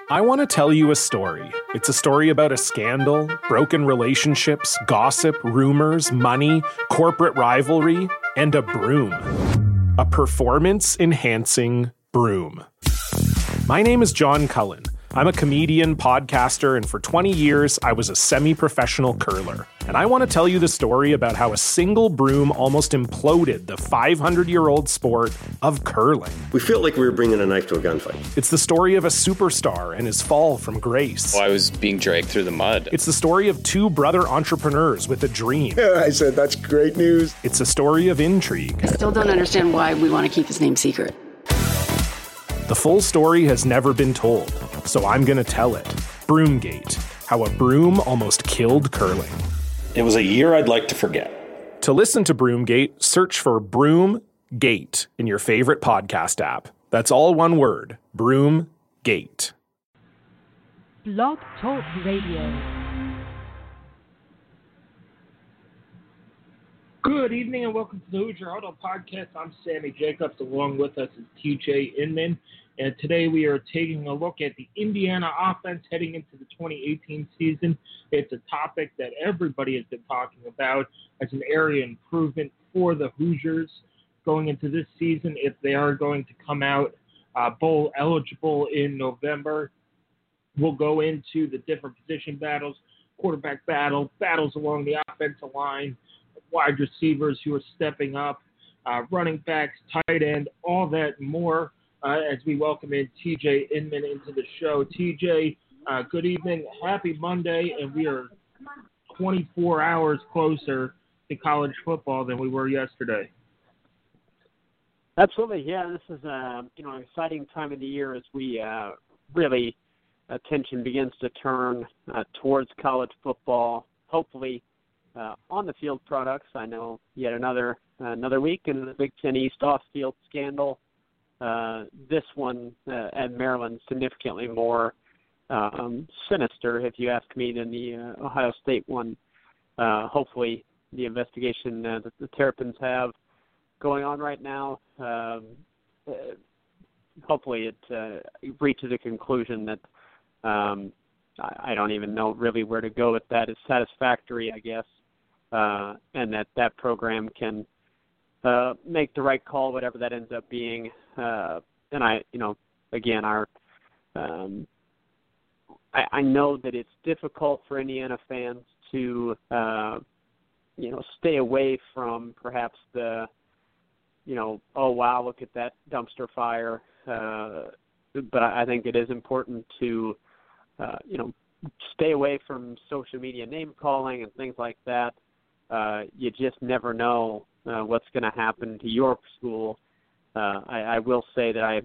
I want to tell you a story. It's a story about a scandal, broken relationships, gossip, rumors, money, corporate rivalry, and a broom. A performance-enhancing broom. My name is John Cullen. I'm a comedian, podcaster, and for 20 years, I was a semi-professional curler. And I want to tell you the story about how a single broom almost imploded the 500-year-old sport of curling. We felt like we were bringing a knife to a gunfight. It's the story of a superstar and his fall from grace. Well, I was being dragged through the mud. It's the story of two brother entrepreneurs with a dream. I said, that's great news. It's a story of intrigue. I still don't understand why we want to keep his name secret. The full story has never been told, so I'm going to tell it. Broomgate, how a broom almost killed curling. It was a year I'd like to forget. To listen to Broomgate, search for Broomgate in your favorite podcast app. That's all one word, Broomgate. Blog Talk Radio. Good evening and welcome to the Hoosier Huddle Podcast. I'm Sammy Jacobs. Along with us is TJ Inman. And today we are taking a look at the Indiana offense heading into the 2018 season. It's a topic that everybody has been talking about as an area of improvement for the Hoosiers going into this season if they are going to come out bowl eligible in November. We'll go into the different position battles, quarterback battles along the offensive line, wide receivers who are stepping up, running backs, tight end, all that and more as we welcome in TJ Inman into the show. TJ, good evening. Happy Monday, and we are 24 hours closer to college football than we were yesterday. Absolutely, yeah. This is an exciting time of the year as we really attention begins to turn towards college football. Hopefully, on the field products. I know yet another week in the Big Ten East off-field scandal. This one at Maryland significantly more sinister, if you ask me, than the Ohio State one. Hopefully, the investigation that the Terrapins have going on right now, hopefully it reaches a conclusion that I don't even know really where to go with that. It's satisfactory, I guess, and that program can make the right call, whatever that ends up being. And I know that it's difficult for Indiana fans to, stay away from perhaps the, oh, wow, look at that dumpster fire. But I think it is important to, stay away from social media name calling and things like that. You just never know what's going to happen to your school. I will say that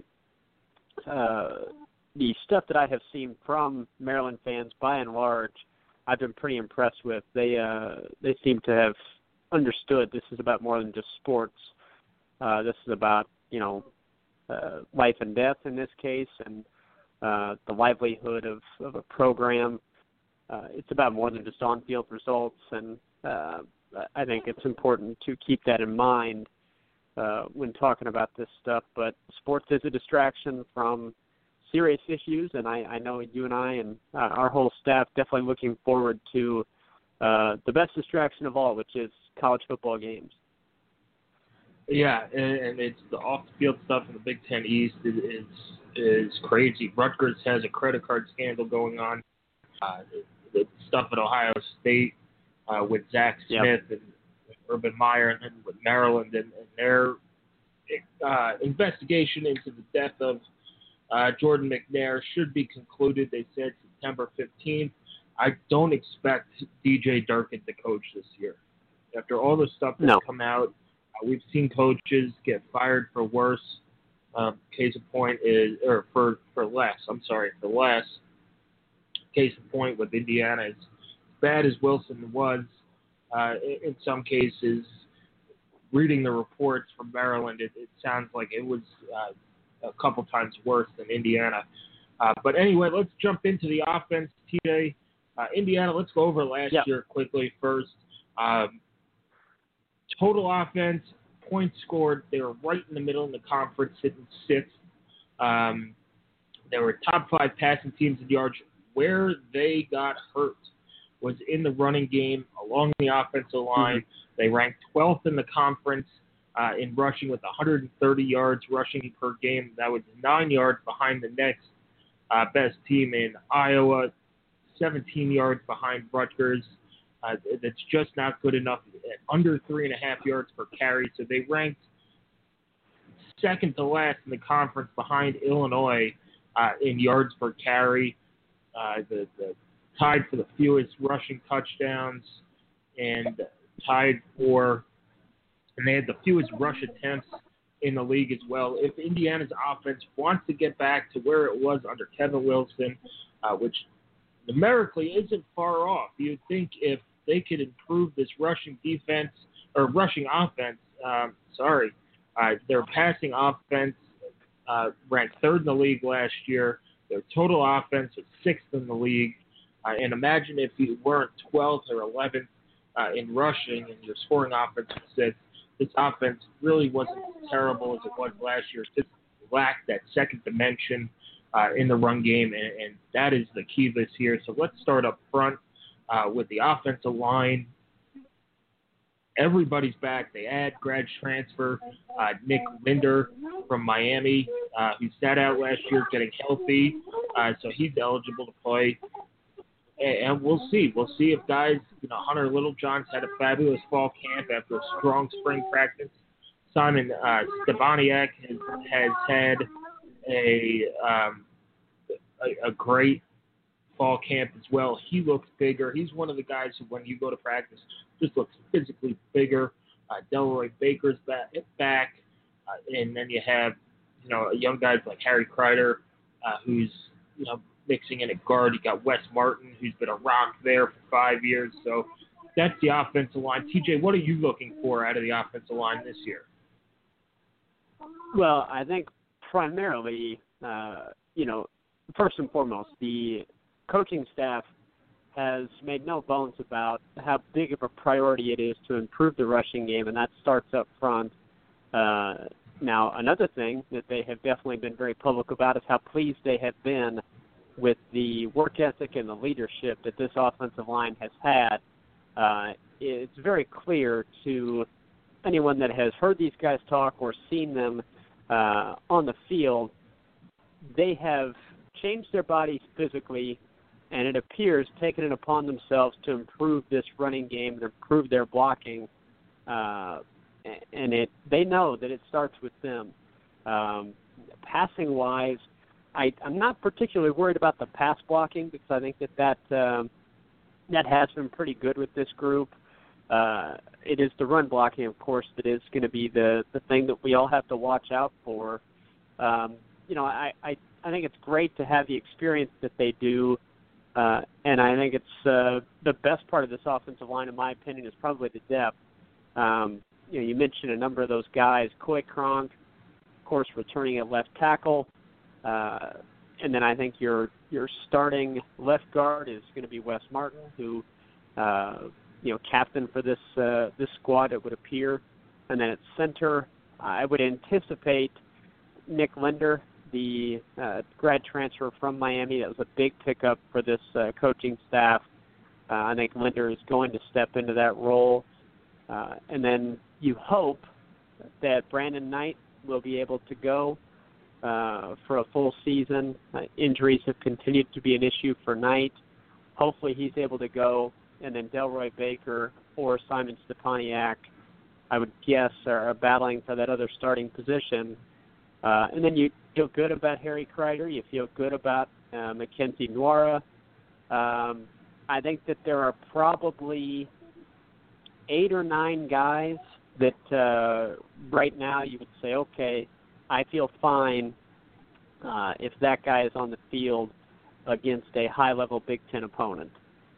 the stuff that I have seen from Maryland fans, by and large, I've been pretty impressed with. They seem to have understood this is about more than just sports. This is about life and death in this case, and the livelihood of a program. It's about more than just on-field results, and I think it's important to keep that in mind when talking about this stuff. But sports is a distraction from serious issues, and I know you and I and our whole staff definitely looking forward to the best distraction of all, which is college football games. Yeah, and it's the off-the-field stuff in the Big Ten East is crazy. Rutgers has a credit card scandal going on. The stuff at Ohio State with Zach Smith and Urban Meyer, and then with Maryland and their investigation into the death of Jordan McNair should be concluded. They said September 15th. I don't expect DJ Durkin to coach this year. After all the stuff that's come out, we've seen coaches get fired for worse. Case in point is, or for less. For less. Case in point with Indiana, as bad as Wilson was, in some cases, reading the reports from Maryland, it sounds like it was a couple times worse than Indiana. But anyway, let's jump into the offense, TJ. Indiana, let's go over last year quickly first. Total offense, points scored, they were right in the middle in the conference, sitting sixth. They were top 5 passing teams in yards. Where they got hurt was in the running game along the offensive line. They ranked 12th in the conference in rushing with 130 yards rushing per game. That was 9 yards behind the next best team in Iowa, 17 yards behind Rutgers. That's just not good enough. Under 3.5 yards per carry. So they ranked second to last in the conference behind Illinois in yards per carry. The tied for the fewest rushing touchdowns and tied for, and they had the fewest rush attempts in the league as well. If Indiana's offense wants to get back to where it was under Kevin Wilson, which numerically isn't far off, you'd think if they could improve this rushing defense or rushing offense, their passing offense ranked 3rd in the league last year. Their total offense was 6th in the league. And imagine if you weren't 12th or 11th in rushing and your scoring offense was 6th. This offense really wasn't as terrible as it was last year. It just lacked that second dimension in the run game, and that is the key this year. So let's start up front with the offensive line. Everybody's back. They add grad transfer Nick Linder from Miami, who sat out last year getting healthy, so he's eligible to play. And we'll see. We'll see if guys, Hunter Littlejohn's had a fabulous fall camp after a strong spring practice. Simon Stepaniak has had a great fall camp as well. He looks bigger. He's one of the guys who, when you go to practice, just looks physically bigger. Delroy Baker's back. And then you have, young guys like Harry Kreider, who's, mixing in at guard. You got Wes Martin, who's been a rock there for 5 years. So that's the offensive line. TJ, what are you looking for out of the offensive line this year? Well, I think primarily, first and foremost, the coaching staff has made no bones about how big of a priority it is to improve the rushing game, and that starts up front. Now, another thing that they have definitely been very public about is how pleased they have been with the work ethic and the leadership that this offensive line has had. It's very clear to anyone that has heard these guys talk or seen them on the field, they have changed their bodies physically, and it appears taken it upon themselves to improve this running game and improve their blocking. They know that it starts with them. Passing-wise, I'm not particularly worried about the pass blocking because I think that has been pretty good with this group. It is the run blocking, of course, that is going to be the thing that we all have to watch out for. I think it's great to have the experience that they do, and I think it's the best part of this offensive line, in my opinion, is probably the depth. You mentioned a number of those guys. Coy Cronk, of course, returning at left tackle. And then I think your starting left guard is going to be Wes Martin, who, captain for this squad, it would appear. And then at center, I would anticipate Nick Linder, the grad transfer from Miami. That was a big pickup for this coaching staff. I think Linder is going to step into that role. And then you hope that Brandon Knight will be able to go for a full season. Injuries have continued to be an issue for Knight. Hopefully he's able to go. And then Delroy Baker or Simon Stepaniak, I would guess, are battling for that other starting position. And then you feel good about Harry Kreider. You feel good about Mackenzie Nwara. I think that there are probably 8 or 9 guys that right now you would say, okay, I feel fine if that guy is on the field against a high-level Big Ten opponent.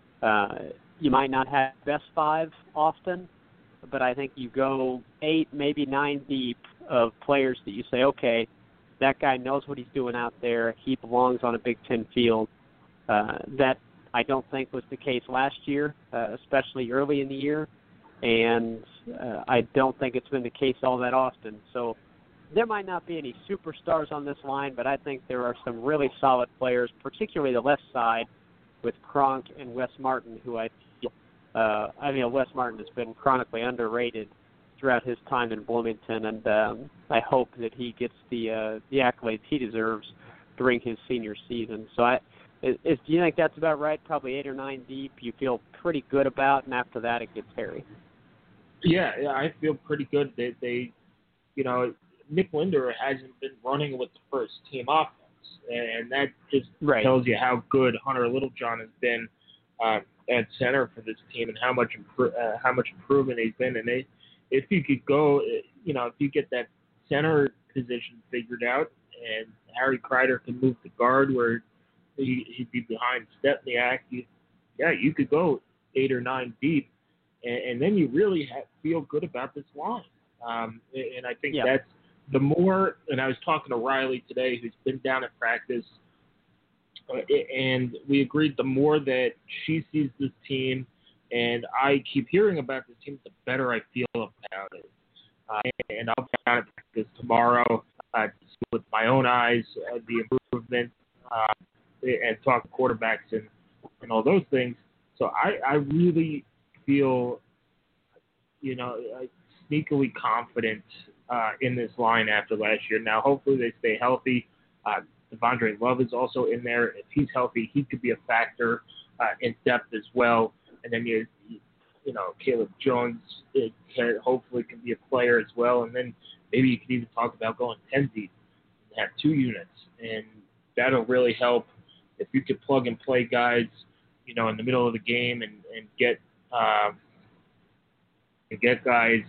You might not have best 5 often, but I think you go 8, maybe 9 deep of players that you say, okay, that guy knows what he's doing out there. He belongs on a Big Ten field. That I don't think was the case last year, especially early in the year, and I don't think it's been the case all that often. So there might not be any superstars on this line, but I think there are some really solid players, particularly the left side with Cronk and Wes Martin, who Wes Martin has been chronically underrated throughout his time in Bloomington, and I hope that he gets the accolades he deserves during his senior season. So do you think that's about right? Probably 8 or 9 deep you feel pretty good about, and after that it gets hairy. Yeah, I feel pretty good that they Nick Linder hasn't been running with the first team offense, and that just tells you how good Hunter Littlejohn has been at center for this team and how much improvement he's been. And if you could go, if you get that center position figured out, and Harry Kreider can move the guard where he'd be behind Stepniak, you could go 8 or 9 deep, and then you really feel good about this line. And I think that's the more, and I was talking to Riley today, who's been down at practice, and we agreed the more that she sees this team and I keep hearing about this team, the better I feel about it. And I'll be down at practice tomorrow to see with my own eyes the improvement and talk to quarterbacks and all those things. So I really feel, sneakily confident in this line after last year. Now, hopefully they stay healthy. Devondre Love is also in there. If he's healthy, he could be a factor in depth as well. And then Caleb Jones hopefully can be a player as well. And then maybe you could even talk about going 10 deep and have 2 units. And that'll really help if you could plug and play guys, in the middle of the game and get guys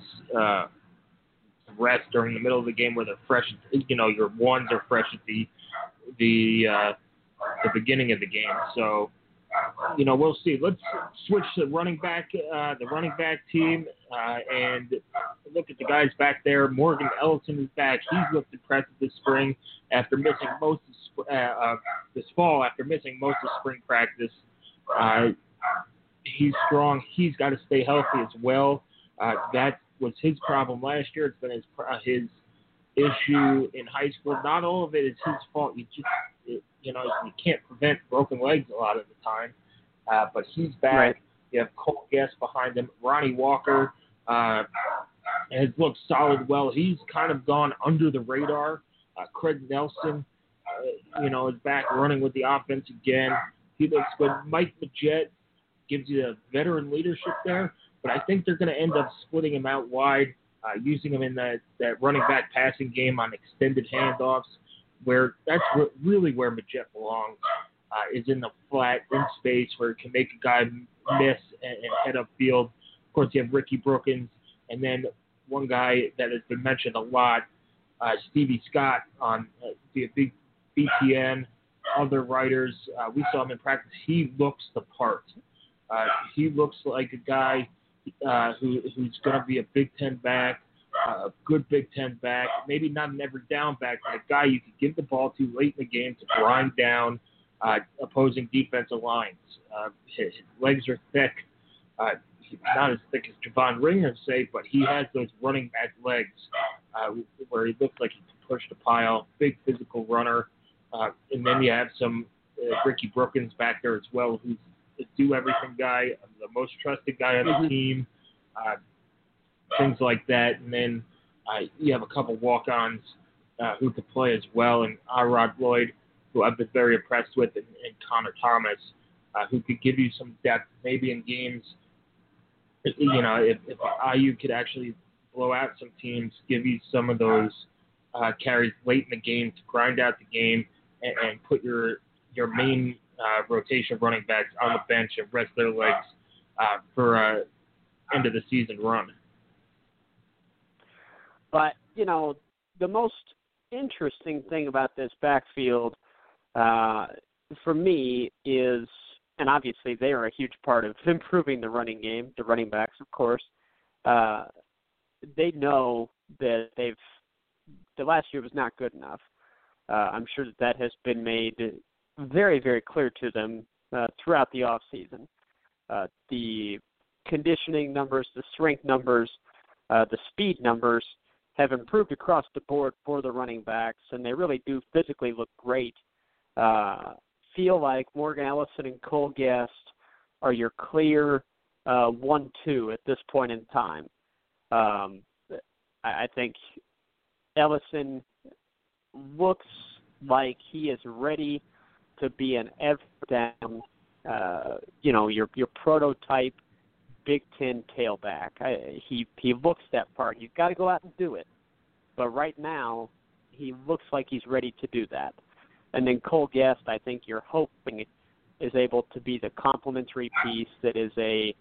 rest during the middle of the game where they're fresh. Your ones are fresh at the beginning of the game. So, we'll see. Let's switch to the running back team and look at the guys back there. Morgan Ellison is back. He's looked impressive this spring after missing most of this fall after missing most of spring practice. He's strong. He's got to stay healthy as well. That was his problem last year. It's been his issue in high school. Not all of it is his fault. You can't prevent broken legs a lot of the time. But he's back. Right. You have Cole Guest behind him. Ronnie Walker has looked solid well. He's kind of gone under the radar. Craig Nelson, is back running with the offense again. He looks good. Mike Majette gives you the veteran leadership there, but I think they're going to end up splitting him out wide, using him in that running back passing game on extended handoffs, where that's really where Majette belongs, is in the flat, in space, where it can make a guy miss and head upfield. Of course, you have Ricky Brookins, and then one guy that has been mentioned a lot, Stevie Scott on the big BTN, other writers. We saw him in practice. He looks the part. He looks like a guy who's going to be a Big Ten back, a good Big Ten back, maybe not an every down back, but a guy you could give the ball to late in the game to grind down opposing defensive lines. His legs are thick. He's not as thick as Javon Ringer, but he has those running back legs where he looks like he can push the pile. Big physical runner. And then you have some Ricky Brookins back there as well, who's a do-everything guy, the most trusted guy on the team, things like that. And then you have a couple walk-ons who could play as well, and Arod Lloyd, who I've been very impressed with, and Connor Thomas, who could give you some depth maybe in games. If IU could actually blow out some teams, give you some of those carries late in the game to grind out the game and put your main rotation of running backs on the bench and rest their legs for end of the season run. But, the most interesting thing about this backfield for me is, and obviously they are a huge part of improving the running game, the running backs, of course. They know that the last year was not good enough. I'm sure that has been made very, very clear to them throughout the off season. The conditioning numbers, the strength numbers, the speed numbers have improved across the board for the running backs, and they really do physically look great. Feel like Morgan Ellison and Cole Guest are your clear 1-2 at this point in time. I think Ellison looks like he is ready to be an every down, your prototype Big Ten tailback. He looks that part. You've got to go out and do it. But right now, he looks like he's ready to do that. And then Cole Guest, I think you're hoping is able to be the complementary piece that is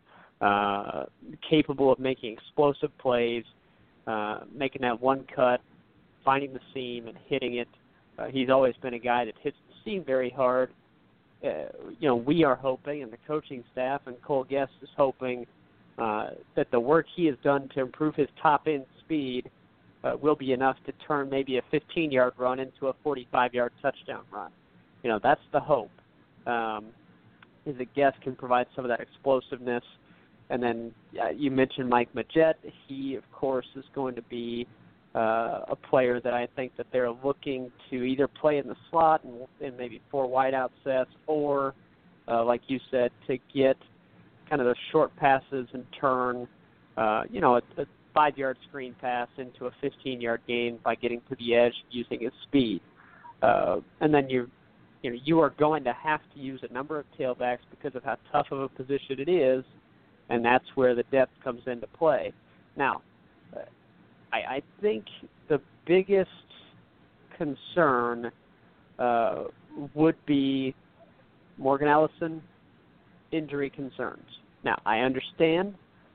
capable of making explosive plays, making that one cut, finding the seam and hitting it. He's always been a guy that hits the seam very hard. We are hoping, and the coaching staff and Cole Guest is hoping that the work he has done to improve his top-end speed will be enough to turn maybe a 15-yard run into a 45-yard touchdown run. That's the hope. Is that Guest can provide some of that explosiveness. And then you mentioned Mike Majette. He, of course, is going to be a player that I think that they're looking to either play in the slot and maybe 4 wideout sets, or, like you said, to get kind of the short passes and turn, a 5-yard screen pass into a 15-yard gain by getting to the edge using his speed. And then you are going to have to use a number of tailbacks because of how tough of a position it is, and that's where the depth comes into play. Now, I think the biggest concern would be Morgan Ellison injury concerns. Now, I understand,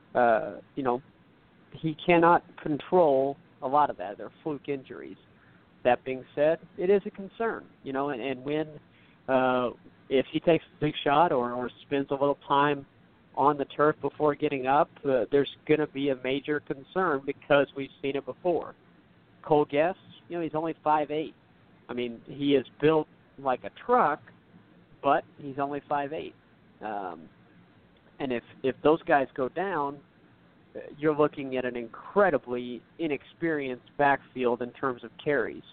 he cannot control a lot of that. They're fluke injuries. That being said, it is a concern, and when if he takes a big shot or spends a little time on the turf before getting up, there's going to be a major concern because we've seen it before. Cole Guest, he's only 5'8". I mean, he is built like a truck, but he's only 5'8". And if those guys go down, you're looking at an incredibly inexperienced backfield in terms of carries.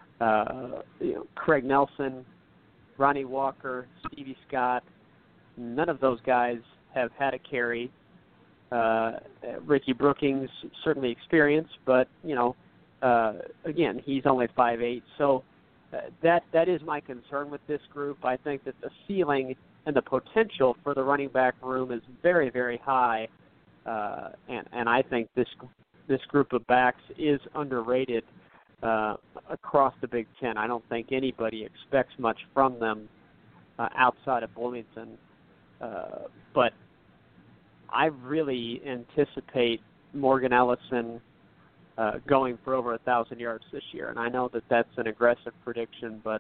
Craig Nelson, Ronnie Walker, Stevie Scott, none of those guys have had a carry. Ricky Brookings, certainly experienced, but, again, he's only 5'8". So that is my concern with this group. I think that the ceiling and the potential for the running back room is very, very high. And I think this group of backs is underrated across the Big Ten. I don't think anybody expects much from them outside of Bloomington. But I really anticipate Morgan Ellison going for over 1,000 yards this year. And I know that that's an aggressive prediction, but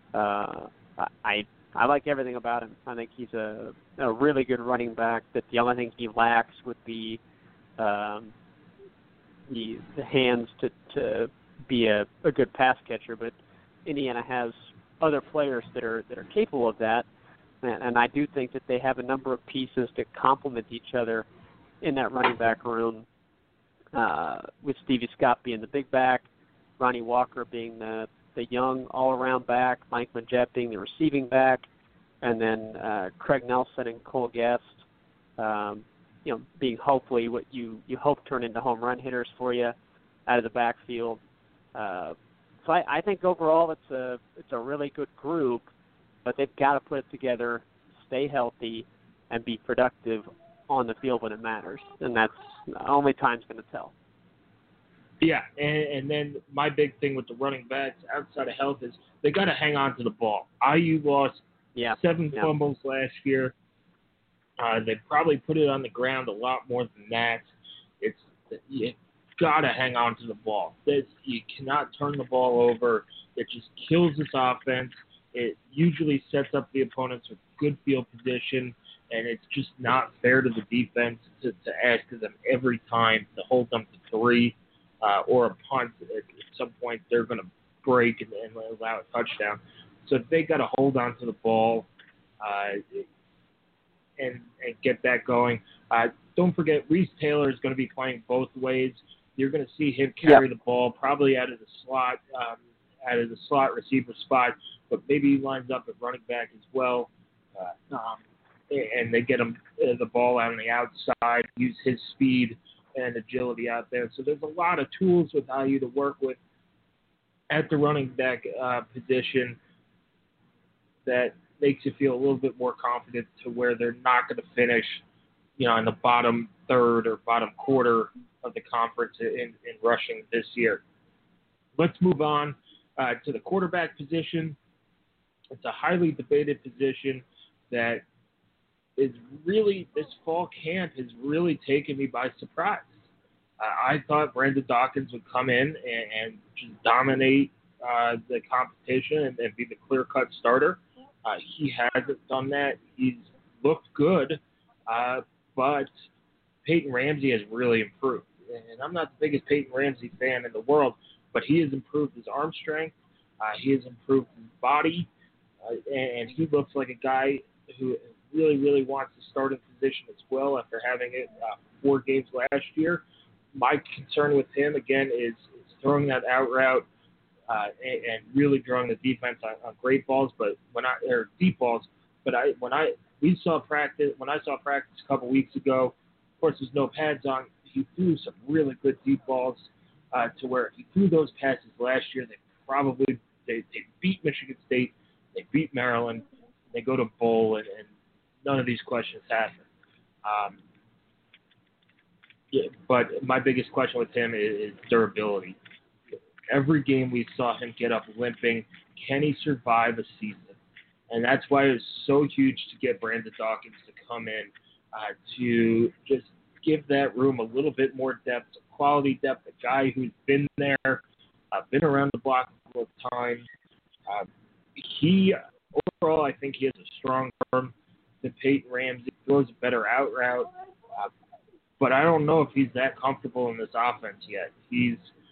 I like everything about him. I think he's a really good running back, that the only thing he lacks would be the hands to be a good pass catcher. But Indiana has other players that are capable of that. And I do think that they have a number of pieces to complement each other in that running back room, with Stevie Scott being the big back, Ronnie Walker being the young all-around back, Mike Majette being the receiving back, and then Craig Nelson and Cole Guest, being hopefully what you hope turn into home run hitters for you out of the backfield. So I think overall it's a really good group, but they've got to put it together, stay healthy, and be productive on the field when it matters. And that's only time's going to tell. Yeah, and then my big thing with the running backs outside of health is they got to hang on to the ball. IU lost 7 fumbles last year. They probably put it on the ground a lot more than that. You got to hang on to the ball. You cannot turn the ball over. It just kills this offense. It usually sets up the opponents with good field position, and it's just not fair to the defense to ask them every time to hold them to 3 or a punt. At some point, they're going to break and allow a touchdown. So they got to hold on to the ball and get that going. Don't forget, Reese Taylor is going to be playing both ways. you're going to see him carry the ball probably out of the slot receiver spot, but maybe he lines up at running back as well. And they get him the ball out on the outside, use his speed and agility out there. So there's a lot of tools with IU to work with at the running back position that makes you feel a little bit more confident to where they're not going to finish, in the bottom third or bottom quarter of the conference in rushing this year. Let's move on to the quarterback position. It's a highly debated position that is really, this fall camp has really taken me by surprise. I thought Brandon Dawkins would come in and just dominate the competition and be the clear-cut starter. He hasn't done that. He's looked good, but Peyton Ramsey has really improved. And I'm not the biggest Peyton Ramsey fan in the world, but he has improved his arm strength. He has improved his body, and he looks like a guy who really, really wants to start in position as well after having it 4 games last year. My concern with him, again, is throwing that out route and really drawing the defense on great balls, deep balls. But when I saw practice a couple weeks ago, of course, there's no pads on. He threw some really good deep balls to where if he threw those passes last year, they beat Michigan State, they beat Maryland, they go to bowl, and none of these questions happen. But my biggest question with him is durability. Every game we saw him get up limping. Can he survive a season? And that's why it was so huge to get Brandon Dawkins to come in to just give that room a little bit more depth, quality depth, a guy who's been there, been around the block a couple of times. Overall, I think he has a strong arm than Peyton Ramsey, throws a better out route. But I don't know if he's that comfortable in this offense yet. He's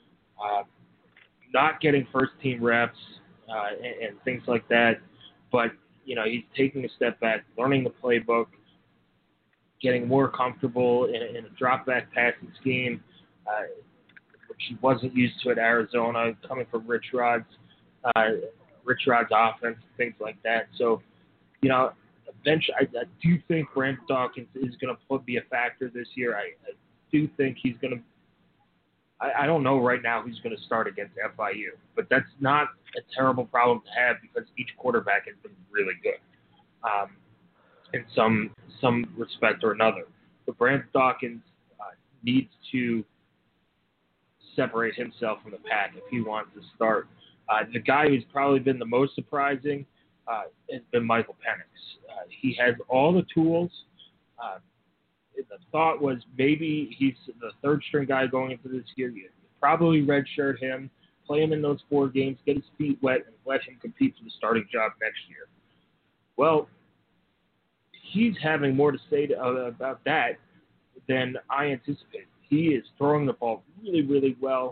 not getting first-team reps and things like that. But, he's taking a step back, learning the playbook, getting more comfortable in a drop-back passing scheme, which he wasn't used to at Arizona, coming from Rich Rod's offense, things like that. So, eventually, I do think Brandon Dawkins is going to be a factor this year. I do think he's going to – I don't know right now who's going to start against FIU, but that's not a terrible problem to have because each quarterback has been really good in some respect or another. But Brandon Dawkins needs to separate himself from the pack if he wants to start. The guy who's probably been the most surprising has been Michael Penix. He has all the tools. The thought was maybe he's the third-string guy going into this year. You probably redshirt him, play him in those 4 games, get his feet wet, and let him compete for the starting job next year. Well, he's having more to say about that than I anticipated. He is throwing the ball really, really well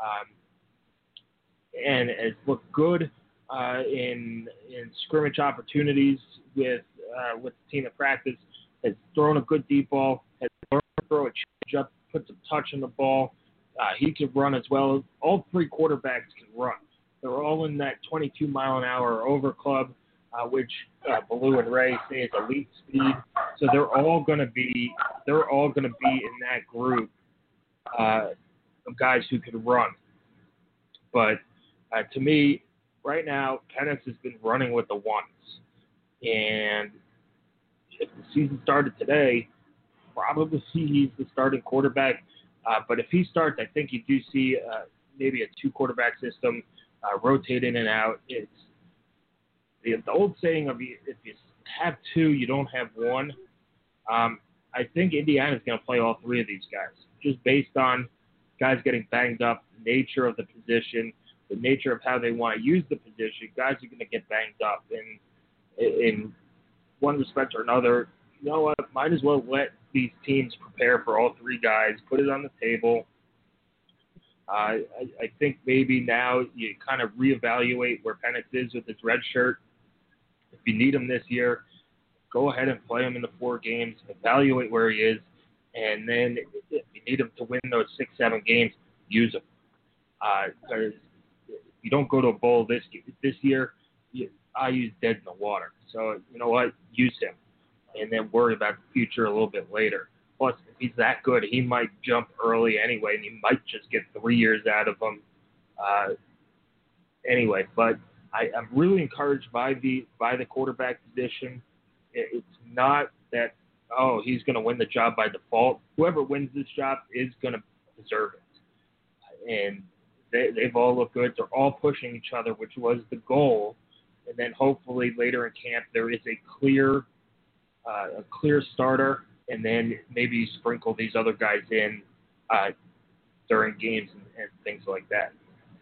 and has looked good in scrimmage opportunities with the team at practice, has thrown a good deep ball, has learned to throw a change up, put some touch on the ball. He can run as well. All 3 quarterbacks can run. They're all in that 22-mile-an-hour or over club, which Ballou and Ray say is elite speed. So they're all going to be in that group of guys who can run. But to me, right now, Penix has been running with the ones. And if the season started today, probably he's the starting quarterback. But if he starts, I think you do see maybe a 2-quarterback system rotate in and out. It's the old saying of if you have 2, you don't have 1. I think Indiana's going to play all 3 of these guys, just based on guys getting banged up, the nature of the position, the nature of how they want to use the position. Guys are going to get banged up in one respect or another. You know what? Might as well let these teams prepare for all 3 guys, put it on the table. I think maybe now you kind of reevaluate where Penix is with his red shirt. If you need him this year, go ahead and play him in the 4 games, evaluate where he is, and then if you need him to win those 6-7 games, use him. Because you don't go to a bowl this year, I use dead in the water. So, you know what? Use him. And then worry about the future a little bit later. Plus, if he's that good, he might jump early anyway, and you might just get 3 years out of him anyway. But I'm really encouraged by the quarterback position. It's not that, he's going to win the job by default. Whoever wins this job is going to deserve it. And they've all looked good. They're all pushing each other, which was the goal. And then hopefully later in camp there is a clear starter, and then maybe sprinkle these other guys in during games and things like that.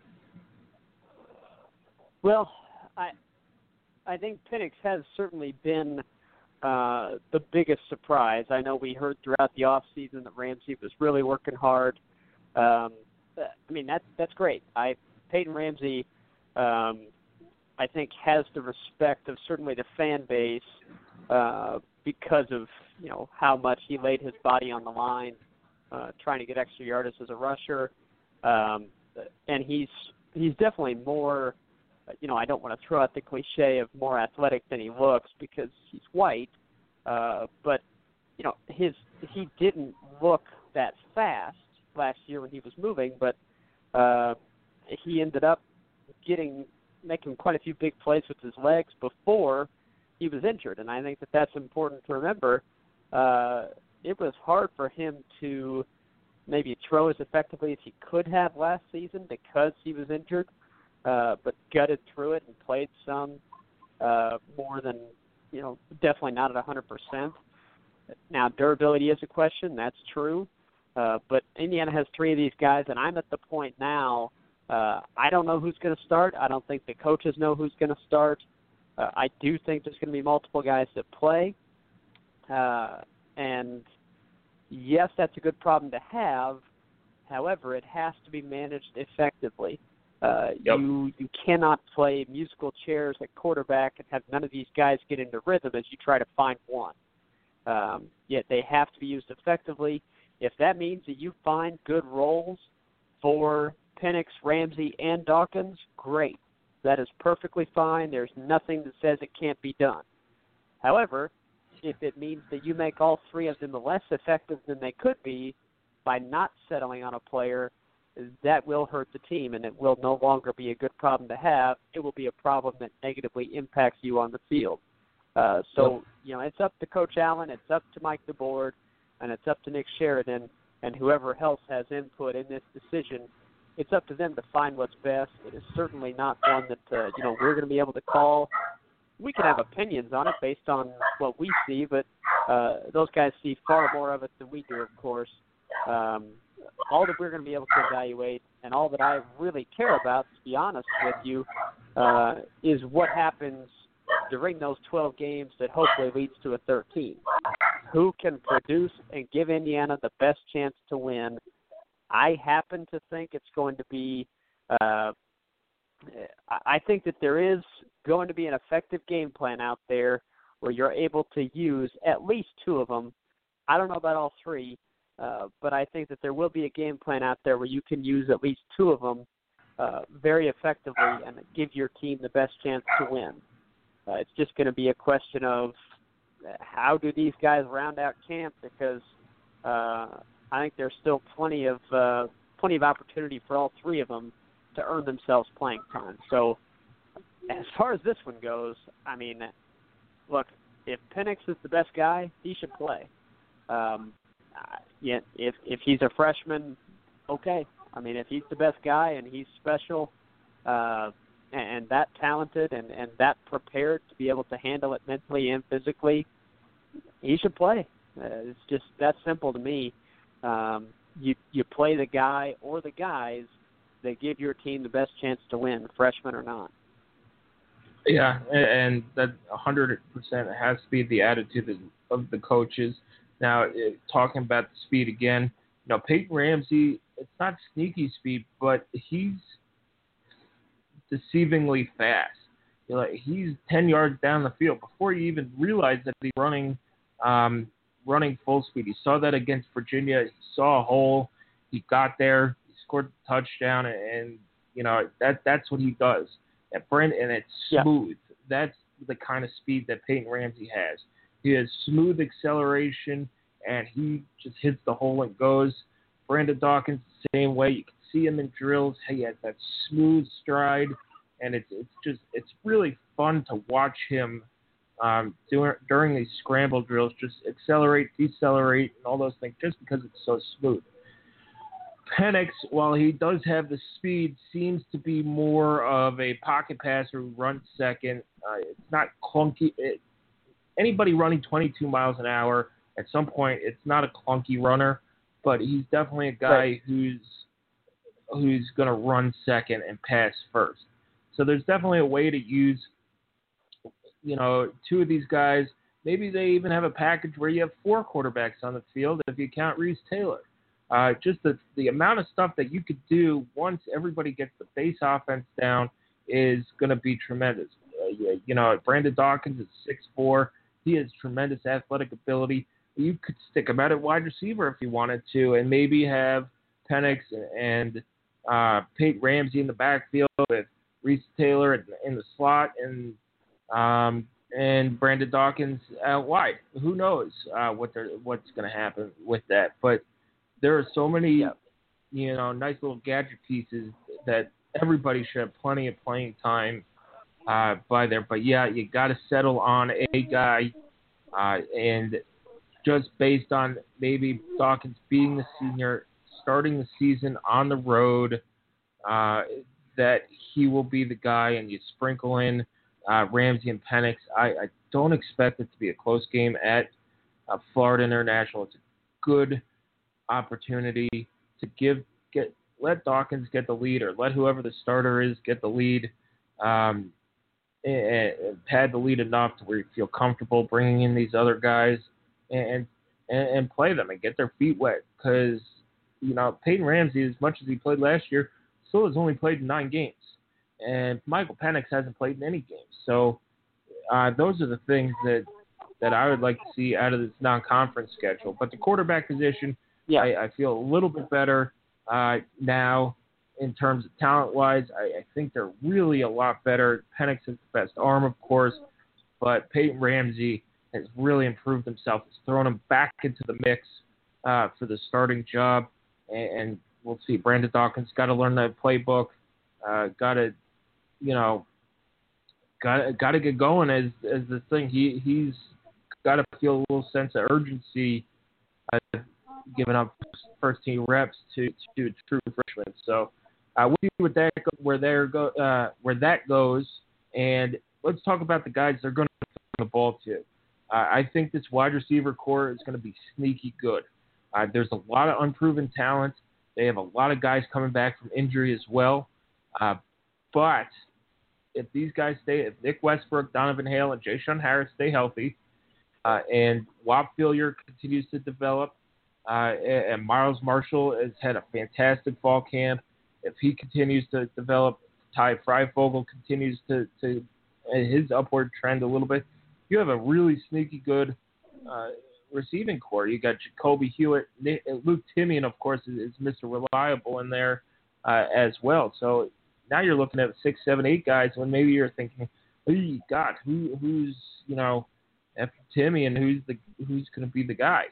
Well, I think Penix has certainly been the biggest surprise. I know we heard throughout the offseason that Ramsey was really working hard. I mean, that's great. Peyton Ramsey, I think, has the respect of certainly the fan base because of how much he laid his body on the line, trying to get extra yardage as a rusher, and he's definitely more. I don't want to throw out the cliche of more athletic than he looks because he's white, but he didn't look that fast last year when he was moving, but he ended up making quite a few big plays with his legs before he was injured, and I think that's important to remember. It was hard for him to maybe throw as effectively as he could have last season because he was injured, but gutted through it and played some more than, definitely not at 100%. Now, durability is a question. That's true. But Indiana has three of these guys, and I'm at the point now, I don't know who's going to start. I don't think the coaches know who's going to start. I do think there's going to be multiple guys that play. And, yes, that's a good problem to have. However, it has to be managed effectively. Yep. You cannot play musical chairs at quarterback and have none of these guys get into rhythm as you try to find one. Yet they have to be used effectively. If that means that you find good roles for Penix, Ramsey, and Dawkins, great. That is perfectly fine. There's nothing that says it can't be done. However, if it means that you make all three of them less effective than they could be by not settling on a player, that will hurt the team, and it will no longer be a good problem to have. It will be a problem that negatively impacts you on the field. It's up to Coach Allen, it's up to Mike DeBoer, and it's up to Nick Sheridan, and whoever else has input in this decision. It's up to them to find what's best. It is certainly not one that we're going to be able to call. We can have opinions on it based on what we see, but those guys see far more of it than we do, of course. All that we're going to be able to evaluate and all that I really care about, to be honest with you, is what happens during those 12 games that hopefully leads to a 13. Who can produce and give Indiana the best chance to win? I happen to think it's going to be I think that there is going to be an effective game plan out there where you're able to use at least two of them. I don't know about all three, but I think that there will be a game plan out there where you can use at least two of them very effectively and give your team the best chance to win. It's just going to be a question of how do these guys round out camp, because I think there's still plenty of opportunity for all three of them to earn themselves playing time. So as far as this one goes, I mean, look, if Penix is the best guy, he should play. If he's a freshman, okay. I mean, if he's the best guy and he's special and that talented and that prepared to be able to handle it mentally and physically, he should play. It's just that simple to me. You play the guy or the guys that give your team the best chance to win, freshman or not. Yeah, and that 100% has to be the attitude of the coaches. Now, talking about the speed again, Peyton Ramsey, it's not sneaky speed, but he's deceivingly fast. He's 10 yards down the field before you even realize that he's running full speed. He saw that against Virginia. He saw a hole. He got there. He's scored the touchdown, and that's what he does. And it's smooth. That's the kind of speed that Peyton Ramsey has. He has smooth acceleration, and he just hits the hole and goes. Brandon Dawkins the same way. You can see him in drills. He has that smooth stride, and it's really fun to watch him during these scramble drills, just accelerate, decelerate, and all those things, just because it's so smooth. Penix, while he does have the speed, seems to be more of a pocket passer who runs second. It's not clunky. Anybody running 22 miles an hour, at some point, it's not a clunky runner, but he's definitely a guy who's going to run second and pass first. So there's definitely a way to use, two of these guys. Maybe they even have a package where you have 4 quarterbacks on the field if you count Reese Taylor. Just the amount of stuff that you could do once everybody gets the base offense down is going to be tremendous. Brandon Dawkins is 6'4". He has tremendous athletic ability. You could stick him out at wide receiver if you wanted to, and maybe have Penix and Peyton Ramsey in the backfield with Reese Taylor in the slot and Brandon Dawkins out wide. Who knows what's going to happen with that? But there are so many, nice little gadget pieces that everybody should have plenty of playing time by there. But you got to settle on a guy, and just based on maybe Dawkins being the senior, starting the season on the road, that he will be the guy, and you sprinkle in Ramsey and Penix. I don't expect it to be a close game at Florida International. It's a good opportunity to let Dawkins get the lead, or let whoever the starter is get the lead, and pad the lead enough to where you feel comfortable bringing in these other guys and play them and get their feet wet. Because Peyton Ramsey, as much as he played last year, still has only played in 9 games, and Michael Penix hasn't played in any games. So those are the things that I would like to see out of this non-conference schedule. But the quarterback position, I feel a little bit better now in terms of talent-wise. I think they're really a lot better. Penix is the best arm, of course, but Peyton Ramsey has really improved himself. It's thrown him back into the mix for the starting job, and we'll see. Brandon Dawkins got to learn the playbook. Got to get going as the thing. He's got to feel a little sense of urgency, giving up first team reps to a true freshman. So we'll see where that goes, and let's talk about the guys they're going to throw the ball to. I think this wide receiver core is going to be sneaky good. There's a lot of unproven talent. They have a lot of guys coming back from injury as well. But if these guys if Nick Westbrook, Donovan Hale, and Ja'Shawn Harris stay healthy, and Whop Philyor continues to develop, and Miles Marshall has had a fantastic fall camp, if he continues to develop, Ty Freifogel continues to his upward trend a little bit, you have a really sneaky good receiving core. You got Jacoby Hewitt, Luke Timian, of course, is Mr. Reliable in there as well. So now you're looking at 6, 7, 8 guys when maybe you're thinking, oh, God, who's after Timian, who's going to be the guy?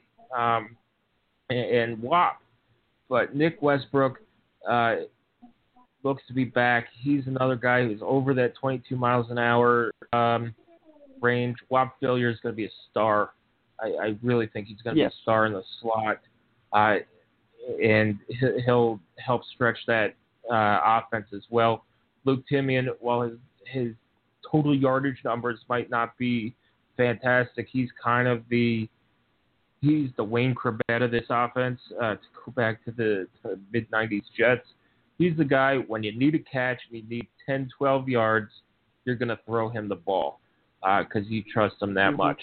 And WAP. But Nick Westbrook looks to be back. He's another guy who's over that 22 miles an hour range. Whop Philyor is going to be a star. I really think he's going to be a star in the slot. And he'll help stretch that offense as well. Luke Timian, while his total yardage numbers might not be fantastic, he's kind of the Wayne Corbett of this offense, to go back to the mid-90s Jets. He's the guy, when you need a catch and you need 10, 12 yards, you're going to throw him the ball because you trust him that much.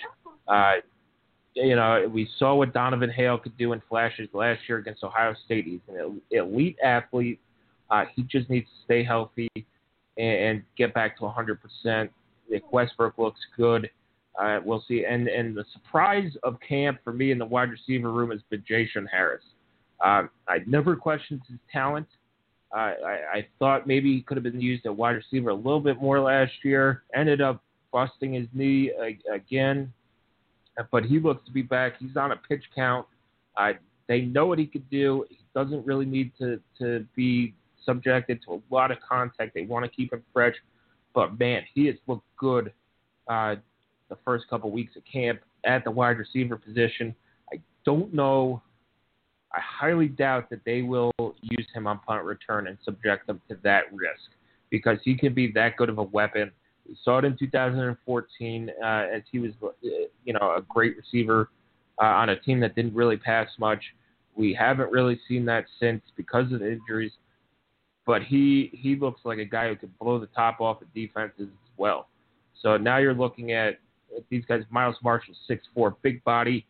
We saw what Donovan Hale could do in flashes last year against Ohio State. He's an elite athlete. He just needs to stay healthy and get back to 100%. Nick Westbrook looks good. We'll see. And the surprise of camp for me in the wide receiver room has been Ja'Shawn Harris. I never questioned his talent I thought maybe he could have been used at wide receiver a little bit more last year. Ended up busting his knee again, but he looks to be back. He's on a pitch count. They know what he could do. He doesn't really need to be subjected to a lot of contact. They want to keep him fresh. But, man, he has looked good the first couple weeks of camp at the wide receiver position. I don't know. I highly doubt that they will use him on punt return and subject him to that risk because he can be that good of a weapon. We saw it in 2014 as he was, a great receiver on a team that didn't really pass much. We haven't really seen that since because of the injuries. But he looks like a guy who could blow the top off of defenses as well. So now you're looking at these guys. Miles Marshall, 6'4", big body.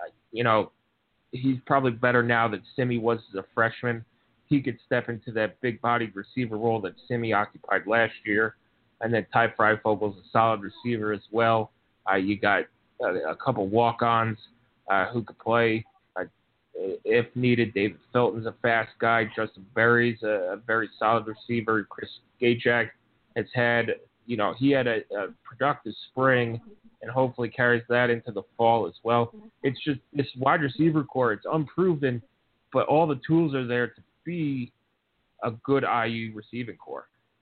He's probably better now than Simi was as a freshman. He could step into that big-bodied receiver role that Simi occupied last year. And then Ty Fryfogel's a solid receiver as well. You got a couple walk-ons who could play if needed. David Felton's a fast guy. Justin Berry's a very solid receiver. Chris Gajak has had, he had a productive spring and hopefully carries that into the fall as well. It's just this wide receiver core. It's unproven, but all the tools are there to be a good IU receiving core.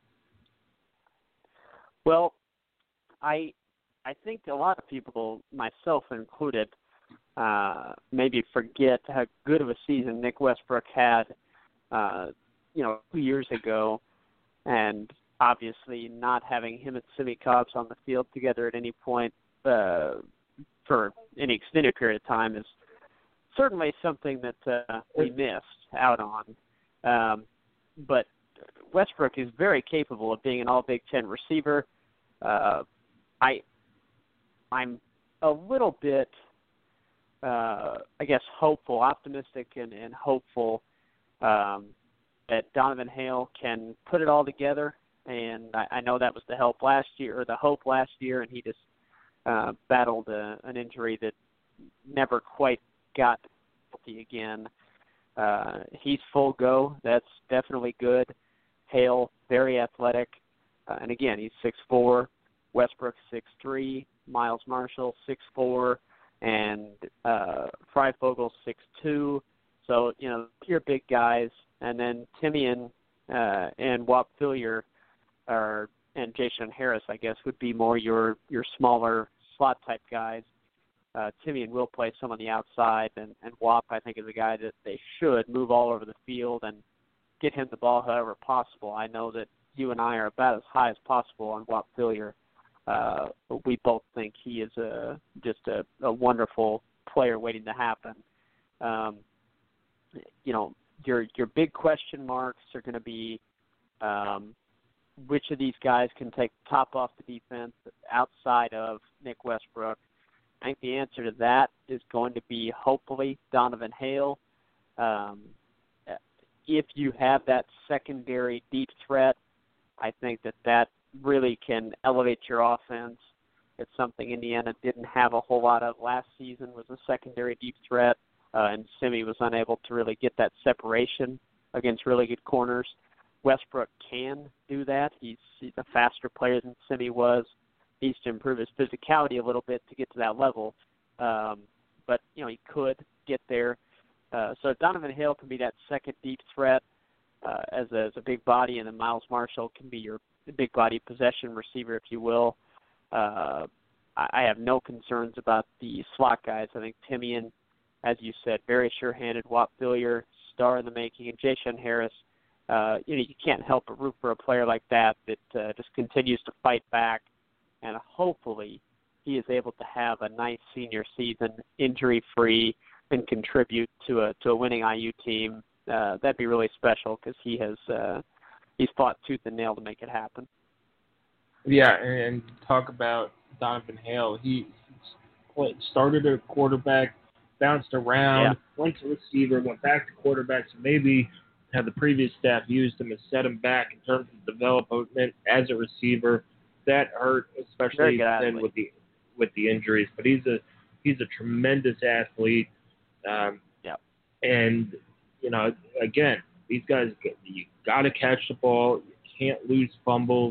Well, I think a lot of people, myself included, maybe forget how good of a season Nick Westbrook had, 2 years ago, and obviously not having him and Simi Cobbs on the field together at any point for any extended period of time is certainly something that we missed out on. But Westbrook is very capable of being an all-Big Ten receiver. I'm a little bit, hopeful, optimistic and hopeful that Donovan Hale can put it all together. And I know that was the hope last year, and he just battled an injury that never quite got healthy again. He's full go. That's definitely good. Hale, very athletic. And again, he's 6'4", Westbrook 6'3", Miles Marshall 6'4", and Fryfogle 6'2". So, you're big guys. And then Timian and Whop Phillier and Jason Harris, I guess, would be more your smaller slot-type guys. Timian will play some on the outside, and Whop, I think, is a guy that they should move all over the field and get him the ball however possible. I know that you and I are about as high as possible on Whop Phillier. We both think he is just a wonderful player waiting to happen. Your big question marks are going to be which of these guys can take the top off the defense outside of Nick Westbrook. I think the answer to that is going to be hopefully Donovan Hale. If you have that secondary deep threat, I think that really can elevate your offense. It's something Indiana didn't have a whole lot of last season, was a secondary deep threat, and Simi was unable to really get that separation against really good corners. Westbrook can do that. He's a faster player than Simi was. He needs to improve his physicality a little bit to get to that level. But, he could get there. So Donovan Hale can be that second deep threat as a big body, and then Miles Marshall can be your big body possession receiver, if you will. I have no concerns about the slot guys. I think Timian, as you said, very sure-handed. Whop Phillier, star in the making, and Jason Harris. You can't help but root for a player like that just continues to fight back, and hopefully he is able to have a nice senior season, injury-free, and contribute to a winning IU team. That'd be really special because he's fought tooth and nail to make it happen. Yeah, and talk about Donovan Hale. He started at quarterback, bounced around, went to receiver, went back to quarterback. So maybe the previous staff used him and set him back in terms of development as a receiver. That hurt, especially then with the injuries. But he's a tremendous athlete. And again, These guys, you got to catch the ball. You can't lose fumbles.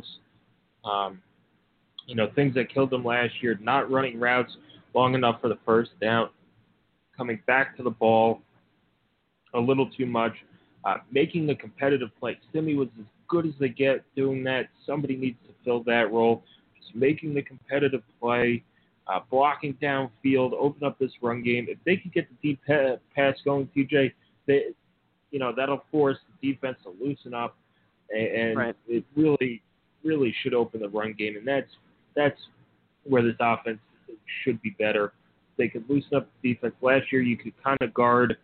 Things that killed them last year, not running routes long enough for the first down, coming back to the ball a little too much, making the competitive play. Simi was as good as they get doing that. Somebody needs to fill that role. Just making the competitive play, blocking downfield, open up this run game. If they can get the deep pass going, TJ, that'll force the defense to loosen up, and right. It really, really should open the run game, and that's where this offense should be better. They could loosen up the defense. Last year, you could kind of guard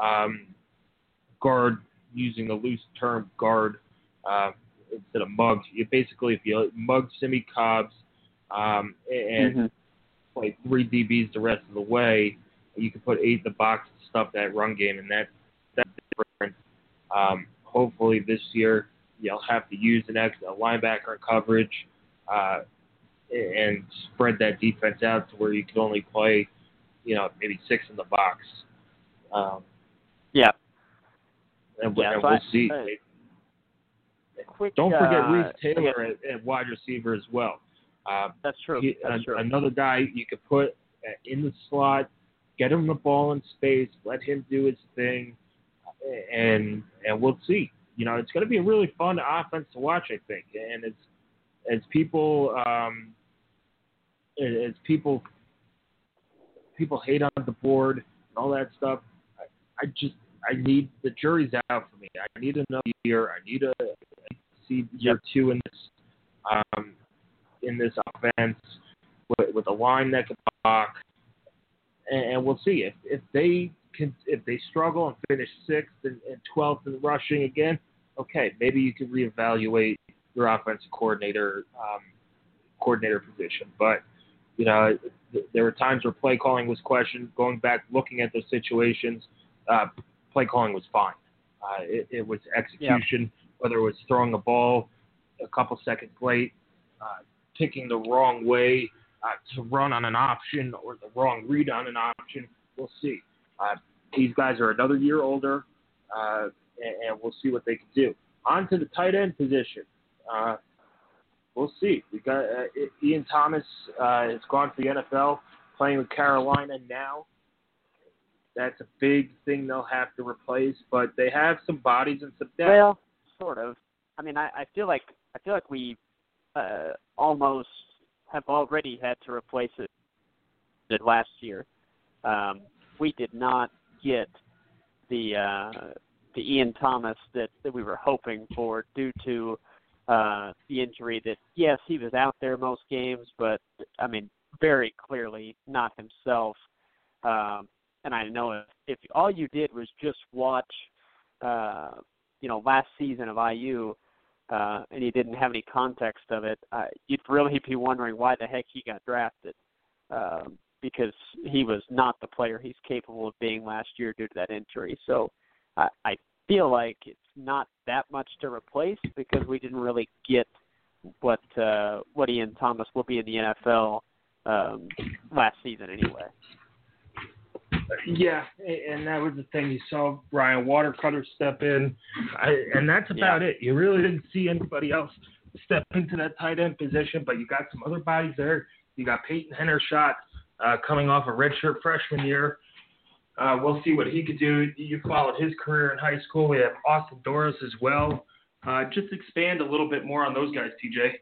using a loose term, guard instead of mugs. You basically, if you mug Simi Cobbs and play 3 DBs the rest of the way, you can put 8 in the box to stuff that run game, and that's different. Hopefully this year you'll have to use a linebacker in coverage and spread that defense out to where you can only play, maybe 6 in the box. Yeah. And we'll see. Don't forget Reese Taylor at wide receiver as well. That's true. Another guy you could put in the slot, get him the ball in space, let him do his thing, and we'll see. It's going to be a really fun offense to watch, I think. And as people hate on the board and all that stuff, I need the jury's out for me. I need another year. I need to see year 2 in this offense with a line that can block, and we'll see if they struggle and finish 6th and 12th in rushing again. Okay, maybe you could reevaluate your offensive coordinator position. But there were times where play calling was questioned. Going back, looking at those situations, play calling was fine. It was execution, whether it was throwing a ball a couple seconds late, picking the wrong way to run on an option, or the wrong read on an option. We'll see. These guys are another year older, and we'll see what they can do. On to the tight end position. We'll see. We got Ian Thomas has gone to the NFL, playing with Carolina now. That's a big thing they'll have to replace, but they have some bodies and some depth. Well, sort of. I mean, I feel like we almost have already had to replace it last year. We did not get the Ian Thomas that we were hoping for due to the injury that, yes, he was out there most games, but, I mean, very clearly not himself. And I know if all you did was just watch, last season of IU, and you didn't have any context of it, you'd really be wondering why the heck he got drafted, because he was not the player he's capable of being last year due to that injury. So I feel like it's not that much to replace because we didn't really get what Ian Thomas will be in the NFL last season anyway. Yeah, and that was the thing. You saw Ryan Watercutter step in, and that's about it. You really didn't see anybody else step into that tight end position, but you got some other bodies there. You got Peyton Hendershot coming off a redshirt freshman year. We'll see what he could do. You followed his career in high school. We have Austin Doris as well. Just expand a little bit more on those guys, TJ.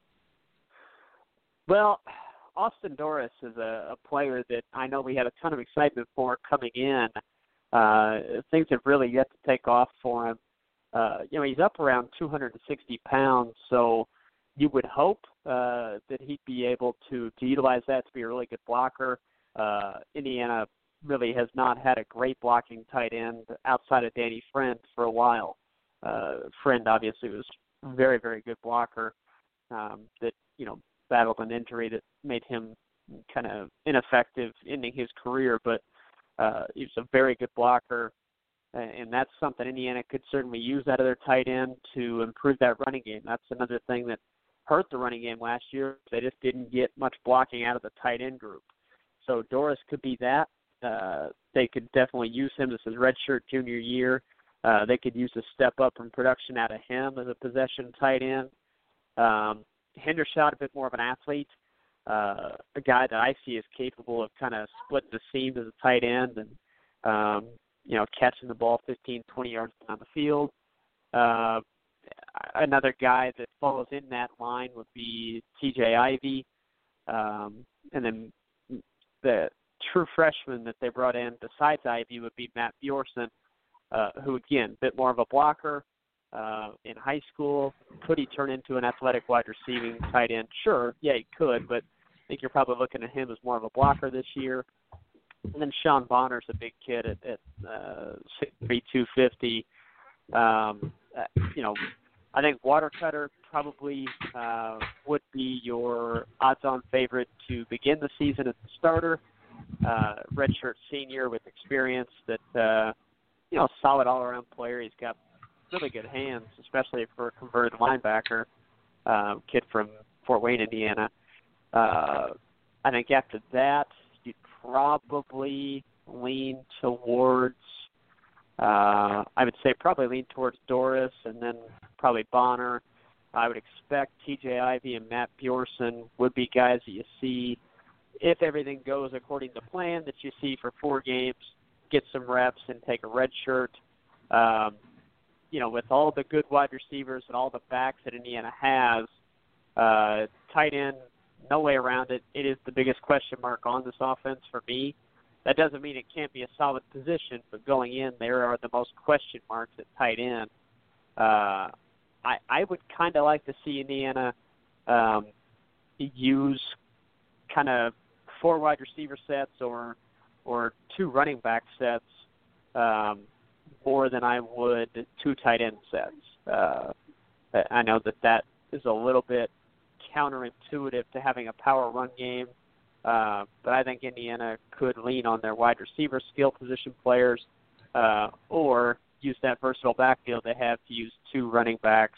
Well, Austin Doris is a player that I know we had a ton of excitement for coming in. Things have really yet to take off for him. He's up around 260 pounds, so you would hope that he'd be able to utilize that to be a really good blocker. Indiana really has not had a great blocking tight end outside of Danny Friend for a while. Friend obviously was a very, very good blocker that, battled an injury that made him kind of ineffective ending his career, but he was a very good blocker, and that's something Indiana could certainly use out of their tight end to improve that running game. That's another thing that hurt the running game last year. They just didn't get much blocking out of the tight end group. So Doris could be that. They could definitely use him. This is redshirt junior year. they could use a step up in production out of him as a possession tight end. Hendershot, a bit more of an athlete, a guy that I see is capable of kind of splitting the seam as a tight end and, catching the ball 15, 20 yards down the field. Another guy that falls in that line would be TJ Ivy. And then the true freshman that they brought in besides Ivy would be Matt Bjorson, who, again, a bit more of a blocker in high school. Could he turn into an athletic wide receiving tight end? Sure, yeah, he could, but I think you're probably looking at him as more of a blocker this year. And then Sean Bonner's a big kid at 6'3", 250. I think Watercutter probably would be your odds-on favorite to begin the season as the starter. Redshirt senior with experience that, solid all-around player. He's got really good hands, especially for a converted linebacker, kid from Fort Wayne, Indiana. I think after that, you'd probably lean towards, I would say probably lean towards Doris and then probably Bonner. I would expect TJ Ivy and Matt Bjorson would be guys that you see, if everything goes according to plan, that you see for 4 games, get some reps and take a red shirt. With all the good wide receivers and all the backs that Indiana has, tight end, no way around it. It is the biggest question mark on this offense for me. That doesn't mean it can't be a solid position, but going in, there are the most question marks at tight end. I would kind of like to see Indiana use kind of 4 wide receiver sets or 2 running back sets more than I would 2 tight end sets. I know that is a little bit counterintuitive to having a power run game, but I think Indiana could lean on their wide receiver skill position players or use that versatile backfield they have to use 2 running backs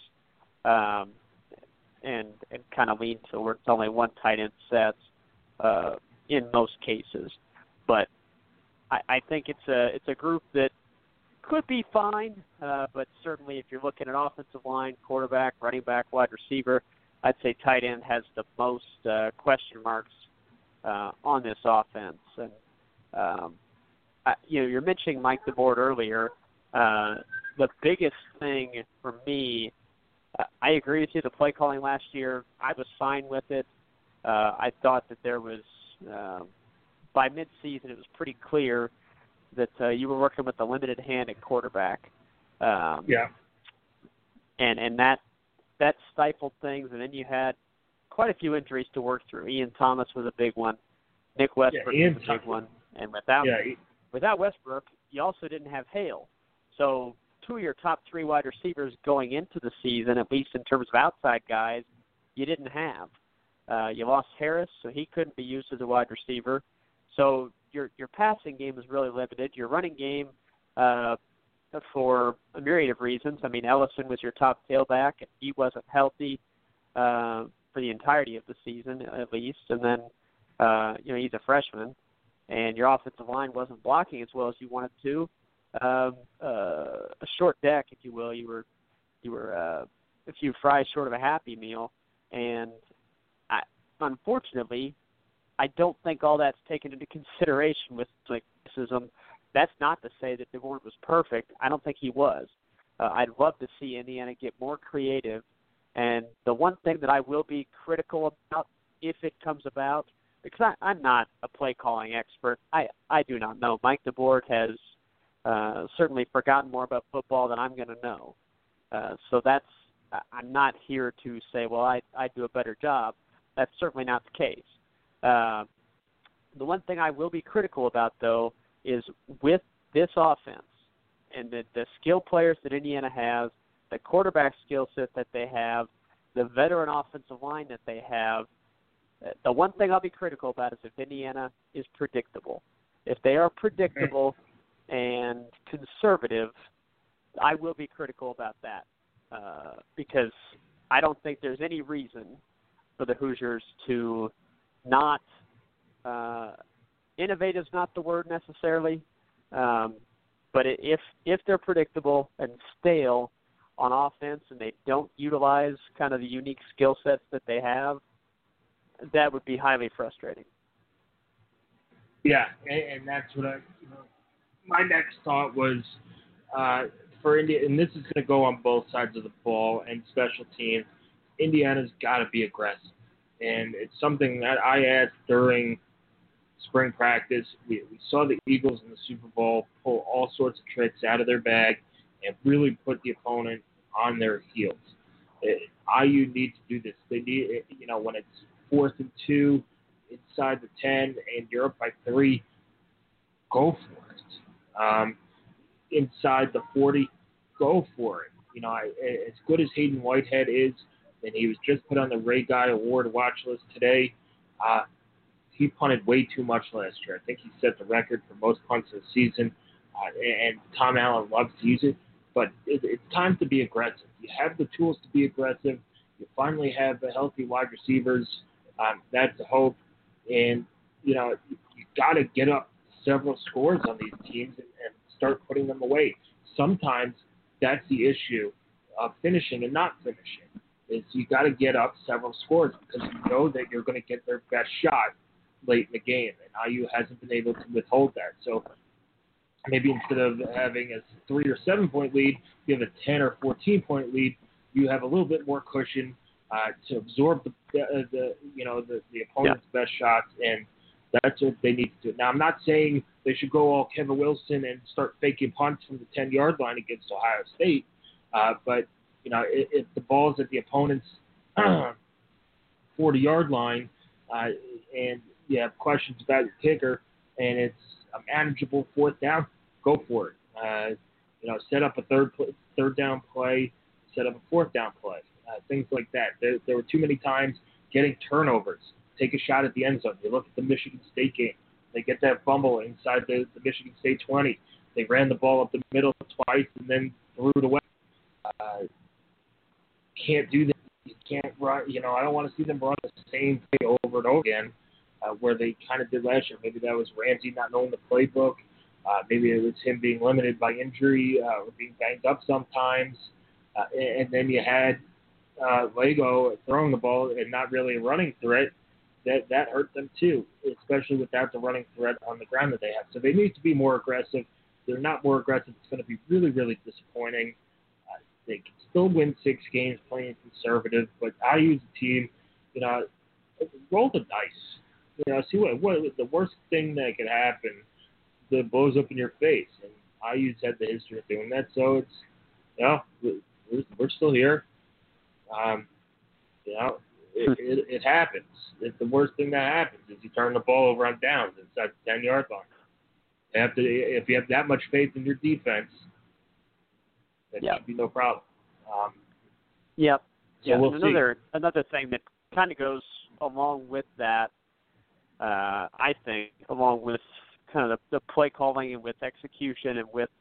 and kind of lean towards only 1 tight end sets in most cases. But I think it's a group that could be fine, but certainly if you're looking at offensive line, quarterback, running back, wide receiver, I'd say tight end has the most question marks on this offense. And you're mentioning Mike DeBord earlier. The biggest thing for me, I agree with you. The play calling last year, I was fine with it. I thought that there was, by midseason, it was pretty clear that you were working with a limited hand at quarterback. Yeah. And that stifled things, and then you had quite a few injuries to work through. Ian Thomas was a big one. Nick Westbrook was a big one. And without Westbrook, you also didn't have Hale. So 2 of your top 3 wide receivers going into the season, at least in terms of outside guys, you didn't have. You lost Harris, so he couldn't be used as a wide receiver. So your passing game is really limited. Your running game, for a myriad of reasons. I mean, Ellison was your top tailback, and he wasn't healthy for the entirety of the season, at least. And then, he's a freshman, and your offensive line wasn't blocking as well as you wanted to. A short deck, if you will. You were a few fries short of a Happy Meal, and unfortunately, I don't think all that's taken into consideration with criticism. That's not to say that DeBord was perfect. I don't think he was. I'd love to see Indiana get more creative. And the one thing that I will be critical about, if it comes about, because I'm not a play-calling expert, I do not know. Mike DeBord has certainly forgotten more about football than I'm going to know. So I'm not here to say, well, I do a better job. That's certainly not the case. The one thing I will be critical about, though, is with this offense and the skill players that Indiana has, the quarterback skill set that they have, the veteran offensive line that they have, the one thing I'll be critical about is if Indiana is predictable. If they are predictable and conservative, I will be critical about that because I don't think there's any reason for the Hoosiers to not innovative is not the word necessarily, But if they're predictable and stale on offense and they don't utilize kind of the unique skill sets that they have, that would be highly frustrating. Yeah, and that's what my next thought was for India, and this is going to go on both sides of the ball and special teams. Indiana's got to be aggressive, and it's something that I asked during spring practice. We saw the Eagles in the Super Bowl pull all sorts of tricks out of their bag and really put the opponent on their heels. IU needs to do this. They need, when it's 4th and 2 inside the 10 and you're up by 3, go for it. Inside the 40, go for it. As good as Hayden Whitehead is, and he was just put on the Ray Guy Award watch list today, he punted way too much last year. I think he set the record for most punts of the season, and Tom Allen loves to use it. But it's time to be aggressive. You have the tools to be aggressive. You finally have the healthy wide receivers. That's the hope. And, you got to get up several scores on these teams and start putting them away. Sometimes that's the issue of finishing and not finishing, is you got to get up several scores because you know that you're going to get their best shot late in the game. And IU hasn't been able to withhold that. So maybe instead of having a 3 or 7 point lead, you have a 10 or 14 point lead. You have a little bit more cushion to absorb the opponent's best shots, and that's what they need to do. Now, I'm not saying they should go all Kevin Wilson and start faking punts from the 10-yard line against Ohio State, but if the ball's at the opponent's 40-yard line and you have questions about your kicker and it's a manageable 4th down, go for it. Set up a third down play, set up a 4th down play, things like that. There were too many times getting turnovers. Take a shot at the end zone. You look at the Michigan State game. They get that fumble inside the Michigan State 20. They ran the ball up the middle twice and then threw it away. Can't do that. You can't run. I don't want to see them run the same play over and over again where they kind of did last year. Maybe that was Ramsey not knowing the playbook. Maybe it was him being limited by injury or being banged up sometimes. And then you had Lego throwing the ball and not really a running threat. That hurt them too, especially without the running threat on the ground that they have. So they need to be more aggressive. If they're not more aggressive, it's going to be really, really disappointing. They can still win 6 games playing conservative, but IU's a team, roll the dice. See what the worst thing that could happen that blows up in your face. And IU's had the history of doing that, so it's, we're still here. It happens. It's the worst thing that happens is you turn the ball over on downs inside the 10-yard line. If you have that much faith in your defense, that should be no problem. Yep. So we'll another thing that kind of goes along with that, I think, along with kind of the play calling and with execution and with,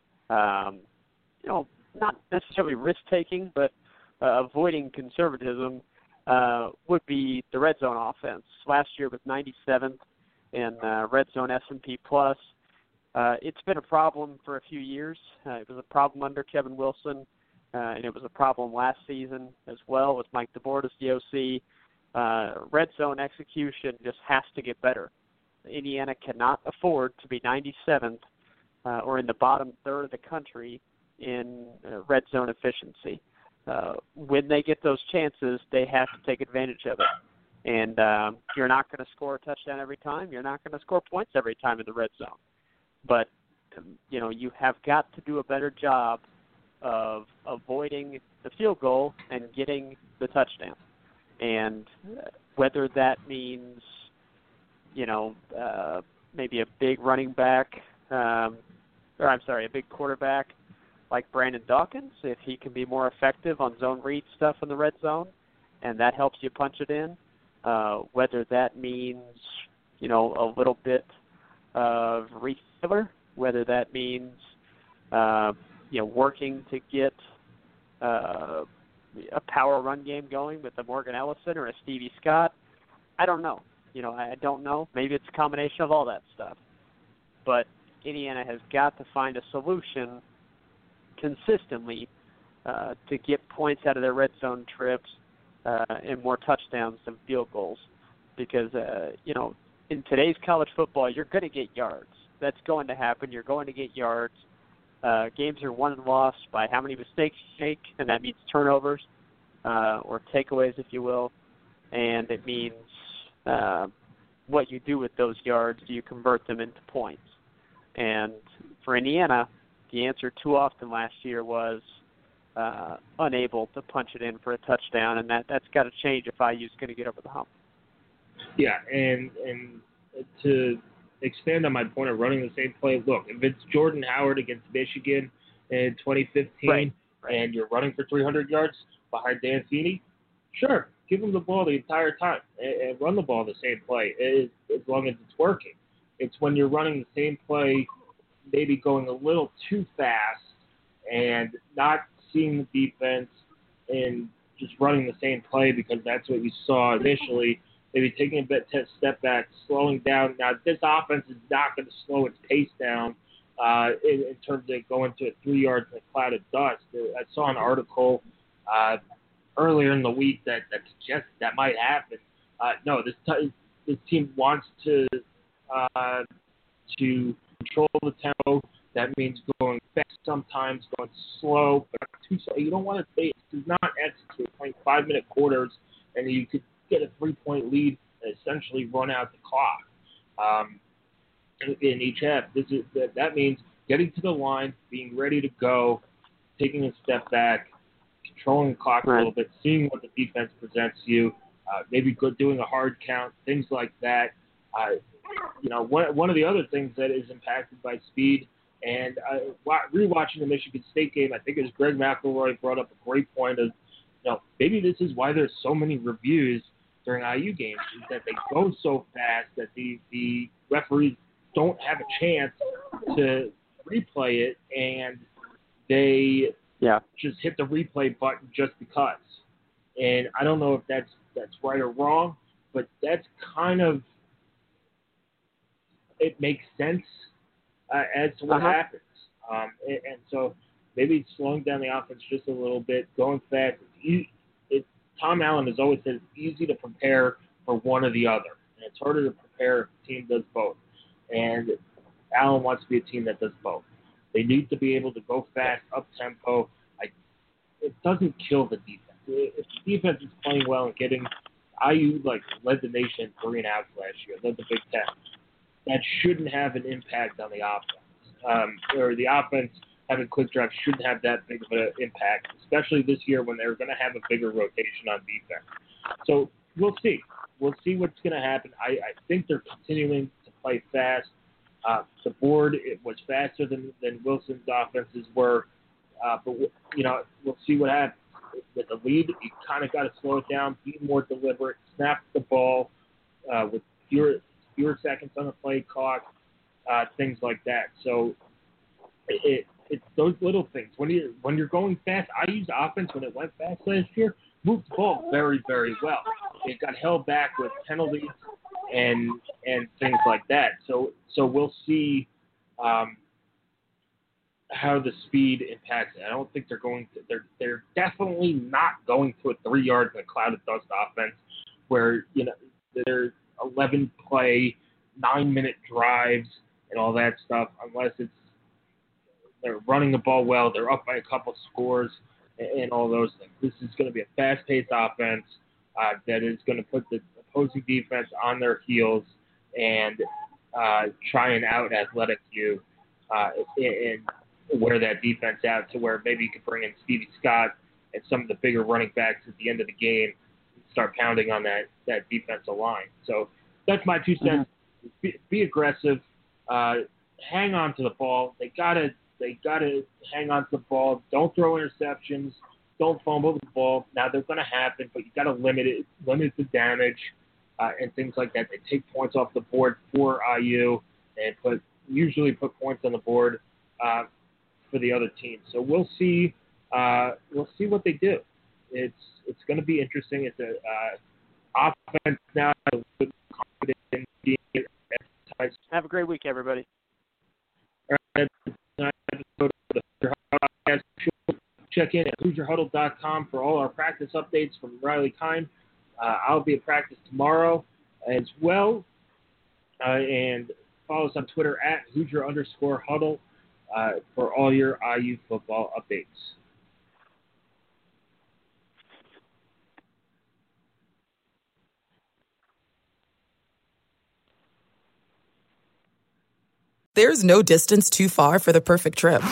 not necessarily risk-taking, but avoiding conservatism, would be the red zone offense. Last year was 97th in red zone S&P Plus. It's been a problem for a few years. It was a problem under Kevin Wilson, and it was a problem last season as well with Mike DeBoer as the OC. Red zone execution just has to get better. Indiana cannot afford to be 97th or in the bottom third of the country in red zone efficiency. When they get those chances, they have to take advantage of it. And you're not going to score a touchdown every time. You're not going to score points every time in the red zone. But, you have got to do a better job of avoiding the field goal and getting the touchdown. And whether that means, maybe a big running back, a big quarterback like Brandon Dawkins, if he can be more effective on zone read stuff in the red zone, and that helps you punch it in. Whether that means, a little bit of receiver, whether that means, working to get a power run game going with a Morgan Ellison or a Stevie Scott. I don't know. I don't know. Maybe it's a combination of all that stuff. But Indiana has got to find a solution consistently to get points out of their red zone trips and more touchdowns than field goals. Because, in today's college football, you're going to get yards. That's going to happen. You're going to get yards. Games are won and lost by how many mistakes you make, and that means turnovers or takeaways, if you will. And it means what you do with those yards. Do you convert them into points? And for Indiana, the answer too often last year was unable to punch it in for a touchdown, and that's got to change if IU's going to get over the hump. Yeah, and to expand on my point of running the same play, look, if it's Jordan Howard against Michigan in 2015 right. and you're running for 300 yards behind Dan Feeney, sure, give him the ball the entire time and run the ball the same play as long as it's working. It's when you're running the same play, maybe going a little too fast and not seeing the defense and just running the same play because that's what you saw initially, maybe taking a step back, slowing down. Now, this offense is not going to slow its pace down in terms of going to 3 yards in a cloud of dust. I saw an article earlier in the week that suggests that might happen. No, this team wants to control the tempo. That means going fast sometimes, going slow, but not too slow. You don't want to say it's not execute, playing 5-minute quarters, and you could get a 3-point lead and essentially run out the clock in each half. That means getting to the line, being ready to go, taking a step back, controlling the clock a little bit, seeing what the defense presents you, maybe doing a hard count, things like that. One of the other things that is impacted by speed, and rewatching the Michigan State game, I think it was Greg McElroy brought up a great point of, maybe this is why there's so many reviews during IU games, is that they go so fast that the referees don't have a chance to replay it, and they just hit the replay button just because. And I don't know if that's right or wrong, but that's kind of, it makes sense as to what happens. And so maybe slowing down the offense just a little bit, going fast. Tom Allen has always said it's easy to prepare for one or the other, and it's harder to prepare if a team does both. And Allen wants to be a team that does both. They need to be able to go fast, up-tempo. It doesn't kill the defense. If the defense is playing well and getting IU led the nation in 3 and outs last year, led the Big Ten, that shouldn't have an impact on the offense. Or the offense having quick drives shouldn't have that big of an impact, especially this year when they're going to have a bigger rotation on defense. So we'll see. We'll see what's going to happen. I think they're continuing to play fast. The board, it was faster than Wilson's offenses were. But, we'll see what happens. With the lead, you kind of got to slow it down, be more deliberate, snap the ball with fewer seconds on the play clock, things like that. So it's those little things. When you're going fast, IU's offense, when it went fast last year, moved the ball very, very well. It got held back with penalties and things like that. So we'll see how the speed impacts it. I don't think they're definitely not going to a 3 yards in a cloud of dust offense where they're 11-play, 9-minute drives and all that stuff, unless they're running the ball well, they're up by a couple scores and all those things. This is going to be a fast-paced offense that is going to put the opposing defense on their heels and try and out-athletic you and wear that defense out to where maybe you could bring in Stevie Scott and some of the bigger running backs at the end of the game and start pounding on that defensive line. So that's my 2 cents. Be aggressive. Hang on to the ball. They gotta hang on to the ball. Don't throw interceptions. Don't fumble the ball. Now they're gonna happen, but you gotta limit the damage and things like that. They take points off the board for IU and usually put points on the board for the other team. So we'll see what they do. It's going to be interesting. It's a offense now with confidence in being. Have a great week, everybody. Check in at HoosierHuddle.com for all our practice updates from Riley Kime. I'll be at practice tomorrow as well. And follow us on Twitter at Hoosier_Huddle for all your IU football updates. There's no distance too far for the perfect trip.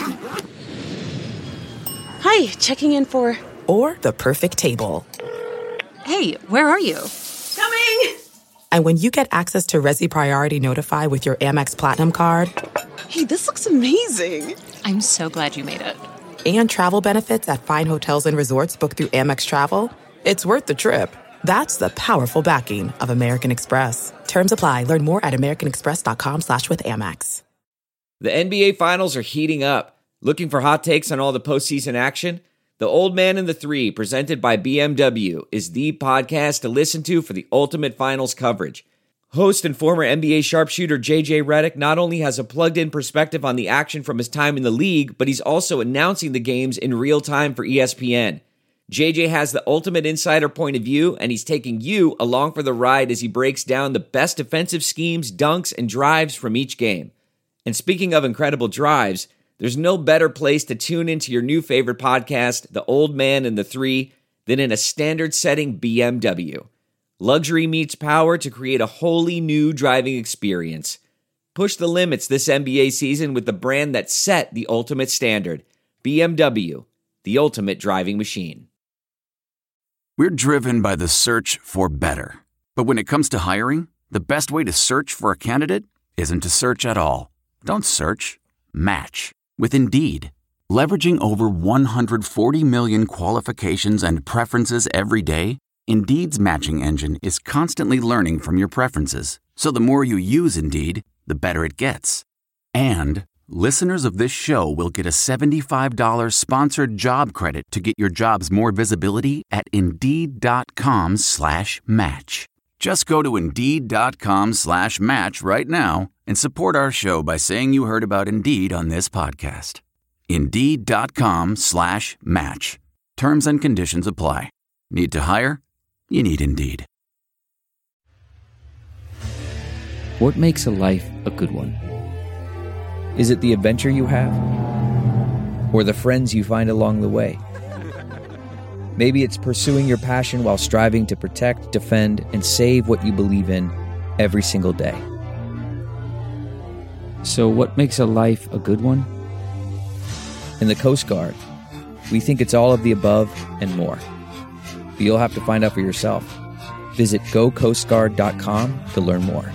Hi, checking in for... Or the perfect table. Hey, where are you? Coming! And when you get access to Resi Priority Notify with your Amex Platinum card... Hey, this looks amazing. I'm so glad you made it. And travel benefits at fine hotels and resorts booked through Amex Travel, it's worth the trip. That's the powerful backing of American Express. Terms apply. Learn more at americanexpress.com/withAmex. The NBA Finals are heating up. Looking for hot takes on all the postseason action? The Old Man and the Three, presented by BMW, is the podcast to listen to for the ultimate finals coverage. Host and former NBA sharpshooter JJ Redick not only has a plugged-in perspective on the action from his time in the league, but he's also announcing the games in real time for ESPN. JJ has the ultimate insider point of view, and he's taking you along for the ride as he breaks down the best defensive schemes, dunks, and drives from each game. And speaking of incredible drives, there's no better place to tune into your new favorite podcast, The Old Man and the Three, than in a standard-setting BMW. Luxury meets power to create a wholly new driving experience. Push the limits this NBA season with the brand that set the ultimate standard, BMW, the ultimate driving machine. We're driven by the search for better. But when it comes to hiring, the best way to search for a candidate isn't to search at all. Don't search. Match with Indeed. Leveraging over 140 million qualifications and preferences every day, Indeed's matching engine is constantly learning from your preferences. So the more you use Indeed, the better it gets. And listeners of this show will get a $75 sponsored job credit to get your jobs more visibility at Indeed.com/match. Just go to Indeed.com/match right now and support our show by saying you heard about Indeed on this podcast. Indeed.com/match. Terms and conditions apply. Need to hire? You need Indeed. What makes a life a good one? Is it the adventure you have? Or the friends you find along the way? Maybe it's pursuing your passion while striving to protect, defend, and save what you believe in every single day. So what makes a life a good one? In the Coast Guard, we think it's all of the above and more. But you'll have to find out for yourself. Visit GoCoastGuard.com to learn more.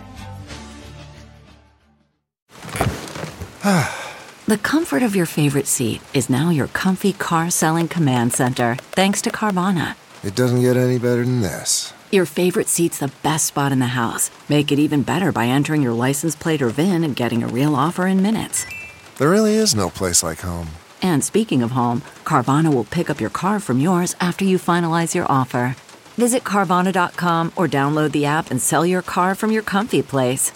The comfort of your favorite seat is now your comfy car selling command center, thanks to Carvana. It doesn't get any better than this. Your favorite seat's the best spot in the house. Make it even better by entering your license plate or VIN and getting a real offer in minutes. There really is no place like home. And speaking of home, Carvana will pick up your car from yours after you finalize your offer. Visit Carvana.com or download the app and sell your car from your comfy place.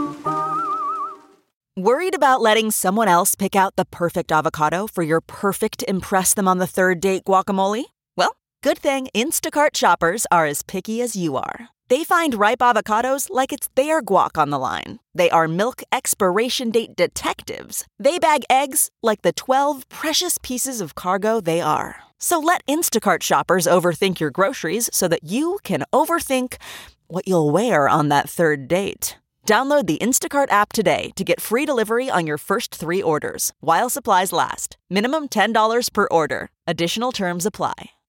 Worried about letting someone else pick out the perfect avocado for your perfect impress-them-on-the-third-date guacamole? Well, good thing Instacart shoppers are as picky as you are. They find ripe avocados like it's their guac on the line. They are milk expiration date detectives. They bag eggs like the 12 precious pieces of cargo they are. So let Instacart shoppers overthink your groceries so that you can overthink what you'll wear on that third date. Download the Instacart app today to get free delivery on your first 3 orders, while supplies last. Minimum $10 per order. Additional terms apply.